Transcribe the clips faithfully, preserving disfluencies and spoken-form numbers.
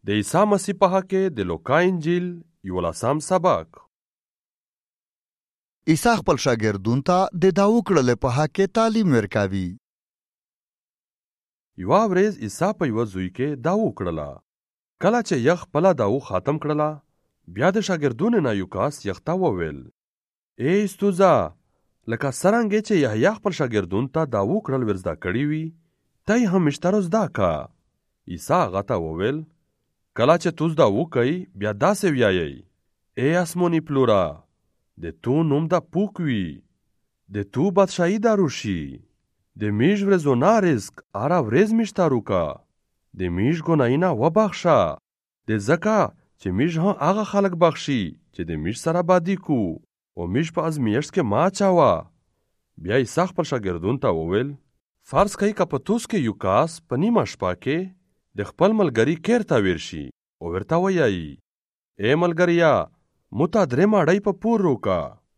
د عیسی مسیح په حق کې د لوقا انجیل یولسم سبق. عیسی خپل شاګردونو ته د دا وکړلو په حق کې تعلیم ورکوي. یوه ورځ عیسی په یوه زوی کې دا وکړله. کله چې یخ خپله داو ختم کړله، بیا د شاګردونو نه یو کس یخ ته وویل: ای استوزه، لکه څرنګه چې یحیی خپل شاګردونو ته دا وکړل ور زده کړي وي، ته یې هم اشترو زده که. عیسی هغه ته وویل: کله چې تو زده وکئ، بیا داسې ویایئ: ای اسموني پلوره، د تو نوم دا پوک وي، د تو بادشاهي دا روشي، د میژ ورځونه رزق هره ورځ میژ ته روکه، د میژ ګناهونه وبخښه، د ځکه چې میژ هم هغه خلک بخشي چې د میژ سره بدي کو، او میژ په ازمیښت کې مه اچوه. بیا عیسی خپل شاګردونو ته وویل: فرض کوئ که په توس کې یو کس په نیمه شپه کې د خپل ملګري کیر ته ویر شي او ورته وایي: ای ملګریا، مو ته درې ماړۍ په پور روکه.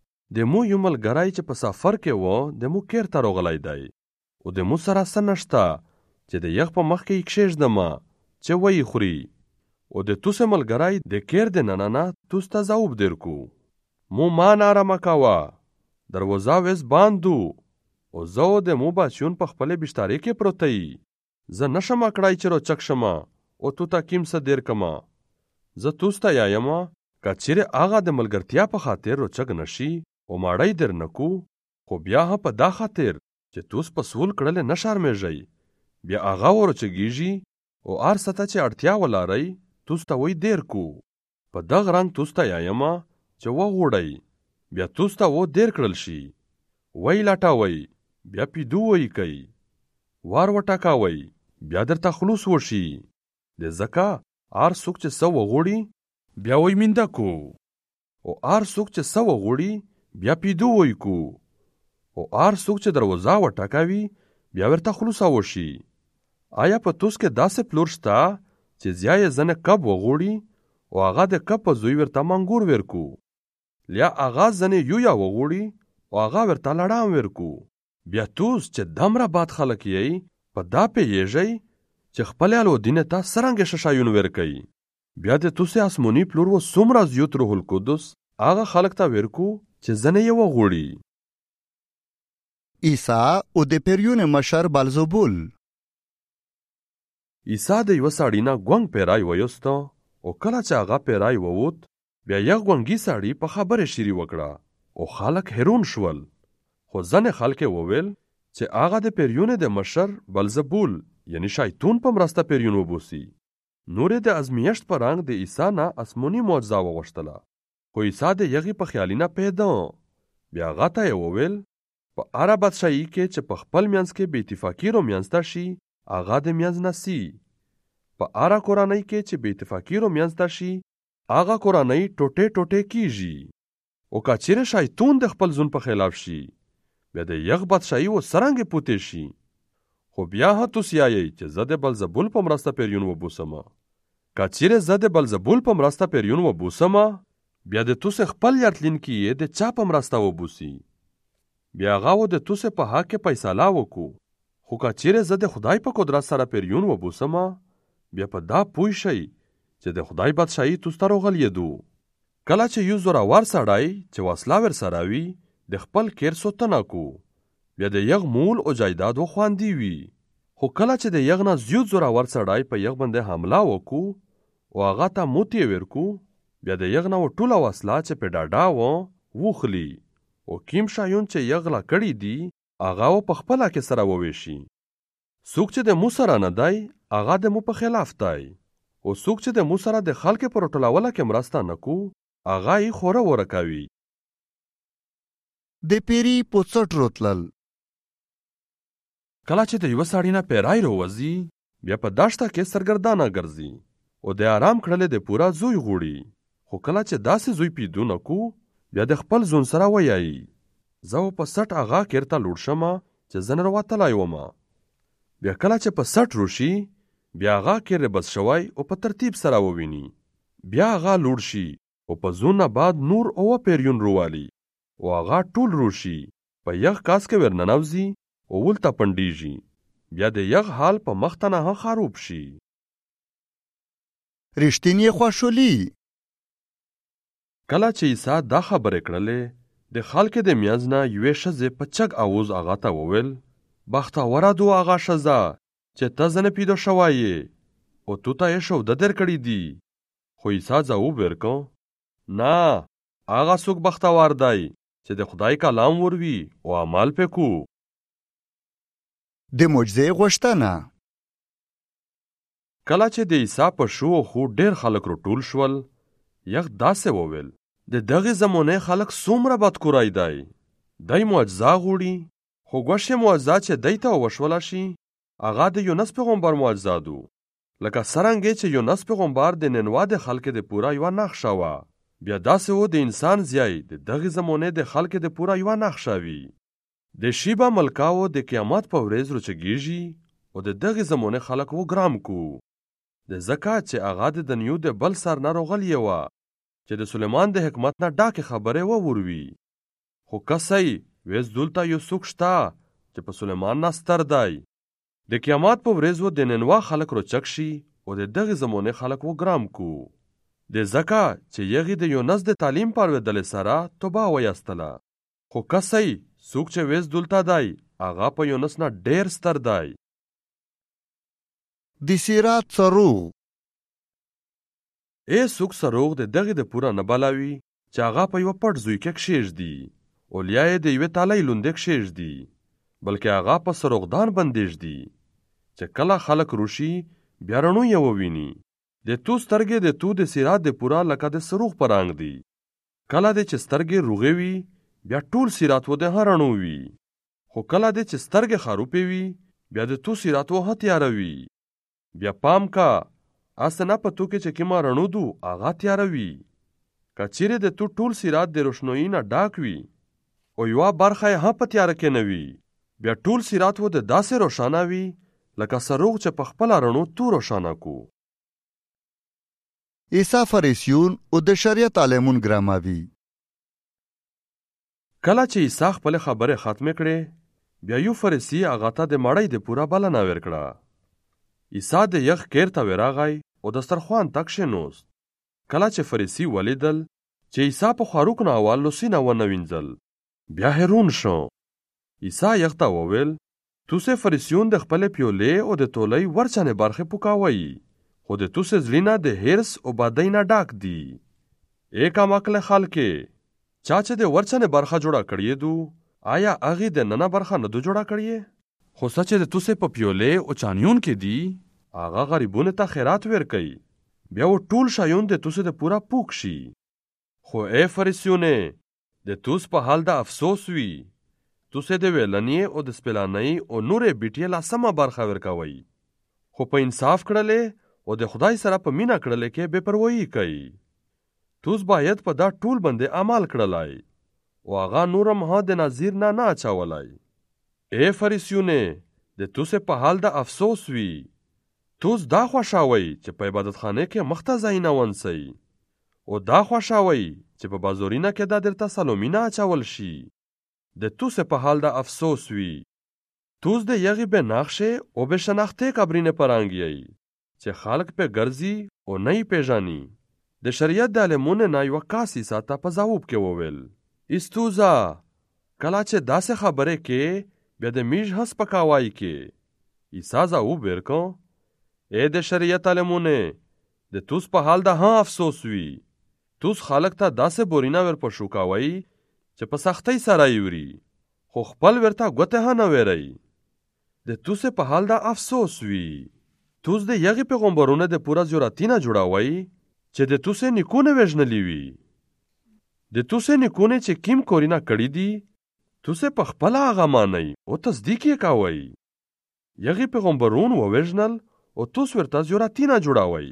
د مو یو ملګری چې په سفر کې و د مو کیر ته راغلی دی، او د مو سره څه نشته چې د یخ په مخ کې یې کښېږدمه چې ویې خوري، او د توسې ملګری د کیر د ننه توس ته ځواب درکو. مو ما نارامه کوه، دروازه ویس باندو، او زه د مو بچیون په خپلې بشتارې کې پروته یي. زه نشم کړای چې روچک شمه او تو ته کیم څه دیر کمه. زه توس ته یایمه که چیرې هغه د ملګرتیا په خاطر روچک نشي او ماړی در نکو، خو بیا هم په دا خاطر چې توس په سول کړلې نه شرمېږئ، بیا هغه وروچګېږي او هر څه ته چې اړتیا ولرئ توس ته وی دیر کو. په دغه رنګ توس ته یایمه چې وغوړئ، بیا توس ته و دیر کړل شي. وی لټوئ، بیا پیدو وی کوي. وار وټکاوئ، بیا درته خلوص وشي. د ځکه هر څوک چې څه وغوړي بیا وی مینده کو، او هر څوک چې څه وغوړي بیا پیدو وی کو، او هر څوک چې دروازه وټکوي بیا ورته خلوصه وشي. آیا په توس کې داسې پلور شته چې زیا یې ځنې کب وغوړي او هغه د کب په زوی ورته منګور ورکو، لیا هغه ځنې یویا وغوړي او هغه ورته لړام ورکو؟ بیا توس چې دمره بد خلک یې په دا پیږئ چې خپل الودینې ته څرنګه ششایون ورکوي، بیا د توسې اسموني پلور و څومره زیات روح القدس هغه خلک ته ورکو چې ځنې یې وغوړي. عیسی او د پیریون مشر بلزبول. عیسی د یوه سړي نه ګونګ پیری ویسته، او کله چې هغه پیری ووت، بیا یو ګونګي سړي په خبرې شیري وکړه او خلک حیرون شول. خو ځنې خلک وویل چې هغه د پیریون د مشر بلزبول یعنی شیطون په مرسته پیریون وبوسي. نور د ازمیښت په رنګ د عیسی نه اسموني معجزه وغوښتله، خو عیسی د یغې په خیالي نه پیدا. بیا هغه ته یې وویل: په هره بادشاهي کې چې په خپل منځ کې بې اتفاقي رامنځته شي، هغه د منځ نه سي. په هره کورنۍ کې چې بې اتفاقي رامنځته شي، هغه کورنۍ ټوټې ټوټې کیږي. او که چیرې شیطون د خپل ځون په خلاف شي، بیا د یغ بادشاهي و څرنګې پوتې شي. خو بیا هم توس یایئ چې زه د بلزبول په مرسته پیریون وبوسمه. که چیرې زه د بلزبول په مرسته پیریون وبوسمه، بیا د توسې خپل یرتلونکي یې د چا په مرسته وبوسي. بیا هغه و د توسې په حق کې فیصله وکړو. خو که چیرې زه د خدای په قدرت سره پیریون وبوسمه، بیا په دا پوه شئ چې د خدای بادشاهي توس ته راغلیدو. کله چې یو زورور سړی چې وسله ورسره وي د خپل کیر ساتنه کو، بیا د یغ مول او جایداد و خواندي وي. خو کله چې د یغ نه زیات زورور سړی په یغ باندې حمله وکړو او هغه ته موت یې ورکو، بیا د یغ نه و ټوله وسله چې په ډاډه و وخلي، او کیم شایون چې یغ لا کړي دي هغه و په خپله کې سره وویشي. څوک چې د مو سره نه دی، هغه د مو په خلاف دی، او څوک چې د مو سره د خلکو په راټولولو کې مرسته نه کو، هغه یې خوره وره کوي. د پیری په څټ روتلل. کله چې د یوه سړي نه پیری راوځي، بیا په دښته کې سرګردانه ګرځي او د آرام کړلې د پوره زوی غوړي. خو کله چې داسې زوی پیدا نه کو، بیا د خپل ځون سره ویایي: زه په سټ هغه کیر ته لوړ شمه چې زه نه راوتلی ومه. بیا کله چې په سټ روشي، بیا هغه کیر بس شوی او په ترتیب سره وویني. بیا هغه لوړ شي او په ځون نه بعد نور اوه پیریون روالي، او هغه ټول روشي، په یخ کاس کې ورننوځي او ولته پنډیږي. بیا د یغ حال په مخته نه خراب شي. رښتینې خوشحالي. کله چې عیسی دا خبرې کړلې د خلکو د میانځ نه یوې ښځې په چک آواز هغه ته وویل بختوره دو هغه ښځه چې ته ځنې پیدا شوی یې او تو ته یې شوده درکړي دي. خو عیسی ځواب ورکړ نه هغه څوک بختور دی چې د خدای کلام وروي او عمل پې کو. د معجزې غوښتنه. کله چې د عیسی په شو خو ډېر خلک راټول شول یخ داسې وویل د دغې زمانې خلک څومره بدکورای دی. دی معجزه غوړي خو ګوښې معجزه چې دی ته وشوله شي هغه د یونس پیغمبر معجزه دو. لکه څرنګه چې یونس پیغمبر د نینوا د خلکو د پوره یوه نقشه وه بیا داسې و د انسان زیای د دغې زمانې د خلکو د پوره یوه نقشه وي. د شیبه ملکاو د قیامت په ورځ روچګیږي او د دغې زمانې خلک وګرام کو د ځکه چې هغه د دنیو د بل سر نه راغلې وه چې د سلیمان د حکمت نه ډاکې خبرې ووروي. خو کسی ویس دلته یو څوک شته چې په سلیمان نه ستر دی. د قیامت په ورځ و د نینوا خلک روچک شي او د دغې زمانې خلک وګرام کو د ځکه چې یغې د یونس د تعلیم پر ودلې سره توبه ویستله. خو کسی څوک چې ویس دلته دی هغه په یونس نه ډېر ستر دی. د سیرات سروغ. ای څوک سروغ د دغې د پوره نه بلاوي چې هغه په یوه پټ زوی کې کښېږدي او لیا یې د یوې تالۍ لوندې کښېږدي بلکې هغه په سروغدان بندېږدي چې کله خلک روشي بیا رڼو یې وویني. د تو سترګې د تو د سیرات د پوره لکه د سروغ په رنګ دي. کله دې چې سترګې روغې وي بیا ټول سیرات و د ها رڼو وي. خو کله دې چې سترګې خروپې وي بیا د تو سیرات و ها تیاره وي. بیا پام کا استه نه په تو کې چې کومه رڼو دو هغه تیاره وي. که چیرې د تو ټول سیرات د روشنایي نه ډاک وي او یوه برخه یې هم په تیاره کې نه وي بیا ټول سیرات و د داسې روښانه وي لکه سروغ چې په خپله رڼو تو روښانه کو. عیسی فریسیون او د شریعت عالمون ګراموي. کله چې عیسی خپلې خبرې ختمې کړې بیا یو فریسي هغه ته د مړۍ د پوره بلنه ورکړه. عیسی د یخ کیر ته ورغی او دسترخوان ته کښېنوست. کله چې فریسي ولیدل چې عیسی په خاروق نه اول لوسینه ونه وینځل بیا حیران شو. عیسی یخ ته وویل توسې فریسیون د خپلې پیولې او د تولۍ ورچنې برخې پوکاوئ خو د توسې زړونه د حرص او بدۍ نه ډاک دي. ای کمعقله خلکې چا چې د ورچنې برخه جوړه کړې دو آیا هغې د ننه برخه نه دو جوړه کړې؟ خو څه چې د توسې په پیولې او چانیون کې دي هغه غریبونو ته خیرات ورکوي بیا و ټول شیان د توسې د پوره پوک شي. خو ای فریسیونه د توس په حال د افسوس وي توسې د ویلنې او د سپلانۍ او نورې بیټې لا سمه برخه ورکوي خو په انصاف کړلې او د خدای سره په مینه کړلې کې بې پروایي کوي. توس باید په دا ټول باندې عمل کړلای او هغه نور هم ها د نظیر نه نه اچولی. ای فریسیونه د توسې په حال د افسوس وي توس دا خوښوئ چې په عبادتخانه کې مخته ځایونه ونسئ او دا خوښوئ چې په بازارینه کې دا درته سلومینه اچول شي. د توسې په حال د افسوس وي توس د یغې بې نقشې او بې شناختې قبرینې په رنګ یی چې خلک پې ګرځي او نه یې پېژني. د شریعت د عالمونو نه یوه کس عیسی ته په ځواب کې وویل استوزه کله چې داسې خبرې کې بیا د میژ هس په کاوای کې. عیسی ځواب ورکړ ای د شریعت عالمونه د توس په حال د ها افسوس وي توس خلک ته داسې بورینه ور پښو کوئ چې په سختۍ سره یې وړي خو خپل ورته ګوتې ها نه ویری. د توسې په حال د افسوس وي توس د یغې پیغمبرونه د پوره جرأتینه جوړوئ چې د توسې نیکونه وژنلي وي. د توسې نیکونه چې کیم کورینه کړي دي توسې په خپله هغه مانئ او تصدیق یې کوئ. یغې پیغمبرون ووژنل او توس ورته جرأتینه جوړوئ.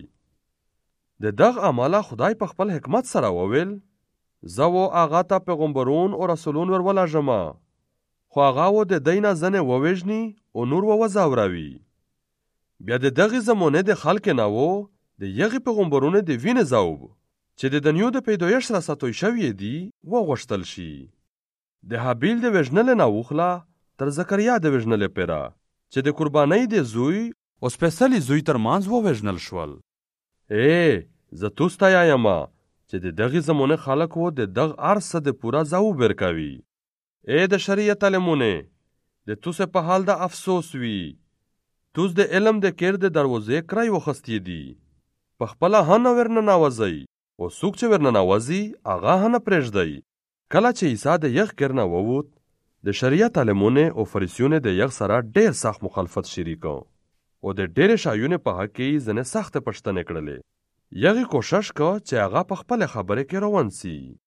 د دغ عمله خدای په خپل حکمت سره وویل زه و هغه ته پیغمبرون او رسولون ور ولږمه خو هغه و د دی نه ځنې ووژني او نور و وځوروي. بیا د دغې زمانې د خلکې نه و د یغې پیغمبرونو د وینې ذوب چې د دنیو د پیدایښت سره توی شوي دي وغوښتل شي. د هابیل د وژنلې نه وخله تر زکریا د وژنلې پیره چې د قربانۍ د زوی او سپېڅلي زوی تر منځ ووژنل شول. ای زه توستا یایم چې د دغې زمونه خلک و د دغ ارسه د پورا زاو برکوي. ای د شریعت علمونه د توسه په حال د افسوس وی. توس د علم د کیر د دروازې کرای وخستی دی. په خپله هنه ورنه ناوځي او څوک چې ورنه ناوځي هغه هنه پرېږدي. کله چې عیسی د یخ کیر نه ووت د شریعت علمونه او فریسیونه د یخ سره ډېر سخت مخالفت شریکو او د ډېرې شایونه په حق کې ځنې سخت پښتنې کړلې. یغې کوشش کو چې هغه په خپل خبره کې روان سي.